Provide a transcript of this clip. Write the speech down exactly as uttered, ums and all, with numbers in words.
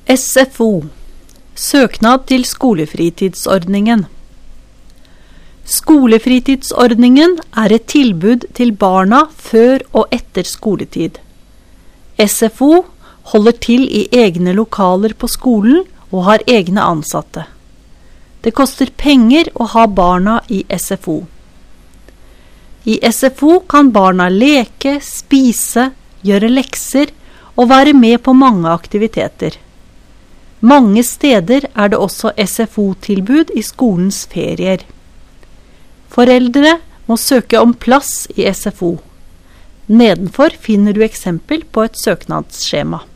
S F O – Søknad til skolefritidsordningen. Skolefritidsordningen er et tilbud til barna før og etter skoletid. S F O holder til i egne lokaler på skolen og har egne ansatte. Det koster penger å ha barna i S F O. I S F O kan barna leke, spise, gjøre lekser og være med på mange aktiviteter. Mange steder er det også S F O-tilbud i skolens ferier. Foreldre må søke om plass i S F O. Nedenfor finner du eksempel på et søknadsskjema.